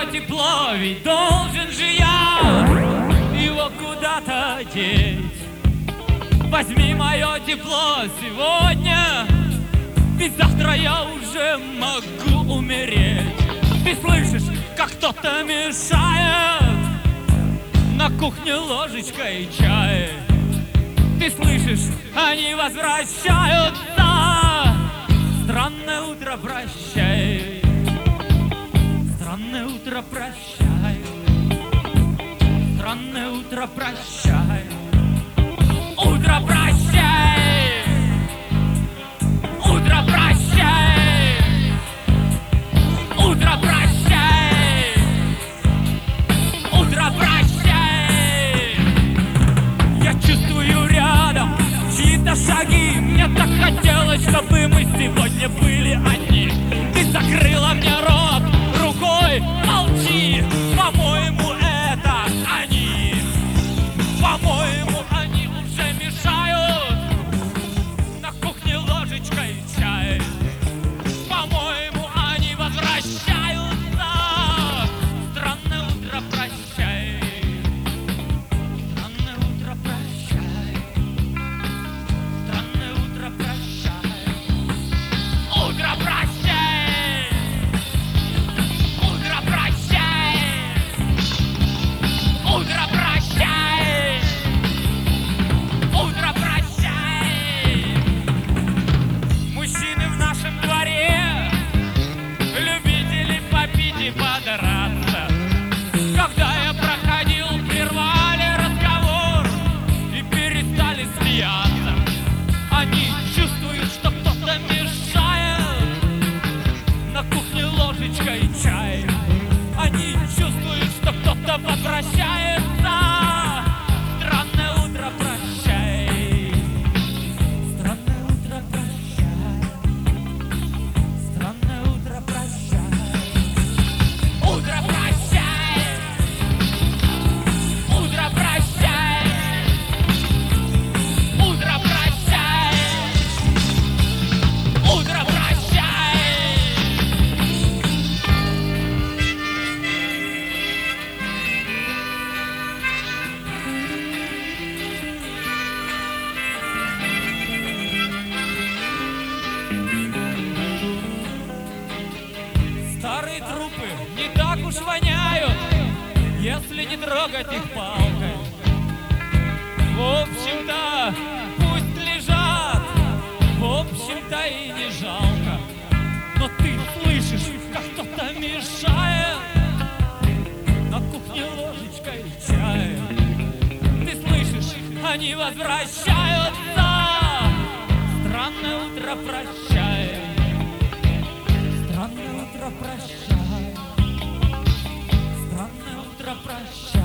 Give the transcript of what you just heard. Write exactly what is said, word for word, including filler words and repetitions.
тепло, ведь должен же я его куда-то деть. Возьми мое тепло сегодня, ведь завтра я уже могу умереть. Ты слышишь, как кто-то мешает на кухне ложечкой чая. Ты слышишь, они возвращаются. Странное утро, прощай. Странное утро, прощай. Странное утро, прощай. Утро, прощай. Утро, прощай. Утро, прощай. Утро, прощай. Я чувствую рядом чьи-то шаги. Мне так хотелось, чтобы мы сегодня были одни. Ты закрыла мне рот рукой, молчи. По-моему, это они. По-моему, они уже мешают на кухне ложечкой чай. По-моему, они возвращаются. Странное утро, прощай. Странное утро, прощай. Странное утро, прощай. Утро, прощай. Утро, прощай. Утро, прощай. Утро, прощай. Мужчины в нашем дворе, любители попить и подраться. Когда я проходил, прервали разговор и перестали смеяться. Они чувствуют, что кто-то мешает на кухне ложечкой чай. Они чувствуют, что кто-то возвращается. Странное утро, прощай. Странное утро, прощай. Странное утро, прощай. Утро, прощай. Утро, прощай. Утро, прощай. Утро, прощай. Старые трупы не так уж воняют, если не трогать их палкой. В общем-то, пусть лежат, в общем-то и не жалко. Но ты слышишь, как кто-то мешает на кухне ложечкой чая. Ты слышишь, они возвращаются. Странное утро, прощай. Странное утро, прощай. Странное утро, прощай.